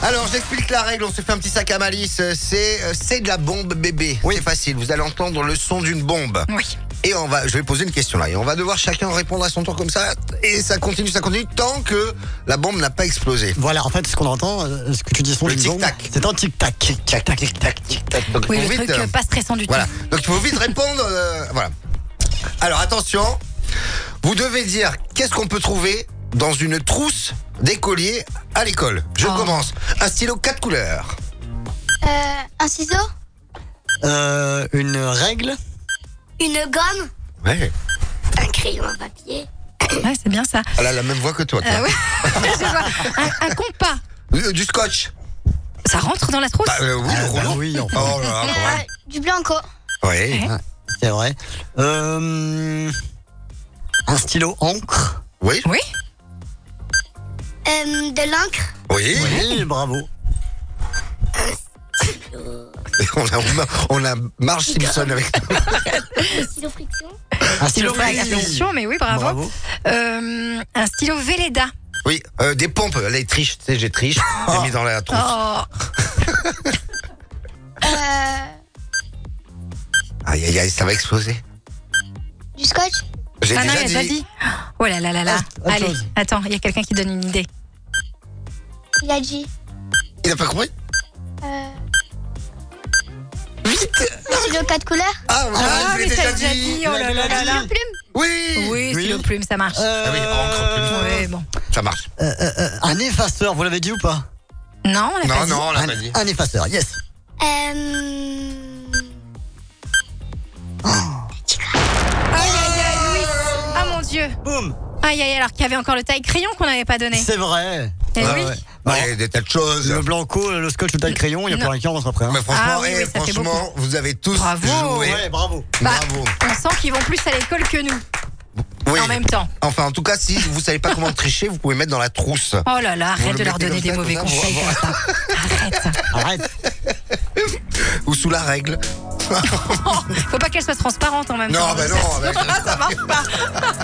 Alors, j'explique la règle. On se fait un petit sac à malice. C'est de la bombe bébé. Oui. C'est facile. Vous allez entendre le son d'une bombe. Oui. Et je vais poser une question là. Et on va devoir chacun répondre à son tour comme ça. Et ça continue tant que la bombe n'a pas explosé. Voilà, en fait, ce qu'on entend, ce que tu dis, son Le d'une bombe, tic-tac. c'est un tic-tac. Tic-tac, tic-tac, tic-tac. Donc, Oui, il faut le truc vite, pas stressant du voilà. tout. Donc, il faut vite répondre. Voilà. Alors, attention. Vous devez dire qu'est-ce qu'on peut trouver dans une trousse d'écolier à l'école. Je commence. Un stylo 4 couleurs. Un ciseau. Une règle. Une gomme. Ouais. Un crayon à papier. Ouais, c'est bien ça. Elle a la même voix que toi. Oui. Je vois. Un compas. Du scotch. Ça rentre dans la trousse? Oui, le Bah rouleau. oui, enfin. Oh là là, quand même. Du blanco. Oui. Ouais. C'est vrai. Un stylo encre. Oui. Oui. De l'encre. Oui. Oui, bravo. On a Marge Simpson avec nous. Un stylo friction. Un stylo Pas friction. attention, mais oui, bravo. Un stylo Velleda. Oui, des pompes. Là, il triche. Tu sais, j'ai triche. J'ai mis dans la trousse. Oh. Aïe, aïe, aïe, ça va exploser. Du scotch. J'ai Ah non, déjà il a déjà dit. Oh là là là là. Autre Allez, chose. attends, il y a quelqu'un qui donne une idée. Il a dit. Il a pas compris? Vite. Un stylo 4 couleurs. Ah, Ah, je l'ai mais t'as déjà déjà dit. Oh là là là là. Une plume. Oui. Oui, stylo plume, ça marche. Ah oui, encre, plume. Oui, bon. Ça marche. Un effaceur, vous l'avez dit ou pas? Non, on l'a pas dit. Non, on l'a pas dit. Un effaceur, yes. Aïe, aïe, aïe, Louis. Ah mon Dieu. Boum. Aïe, aïe, alors qu'il y avait encore le taille-crayon qu'on n'avait pas donné. C'est vrai. Eh oui. Bah, il y a des tas de choses. Le blanco, le scotch, le taille-crayon, il y a Non. plus rien qui rentre après. Hein. Mais franchement, Ah oui, oui, ça fait franchement, vous avez tous Bravo. joué. Ouais, bravo. Bah, Bravo. on sent qu'ils vont plus à l'école que nous. Oui. En même temps. Enfin, en tout cas, si vous savez pas comment tricher, vous pouvez mettre dans la trousse. Oh là là, Vous arrête le de leur mettez donner comme des ça, mauvais comme ça, conseils vous- comme ça. Arrête. Arrête. Ou sous la règle. Faut pas qu'elle soit transparente en même temps. Non, bah non. Ça marche pas.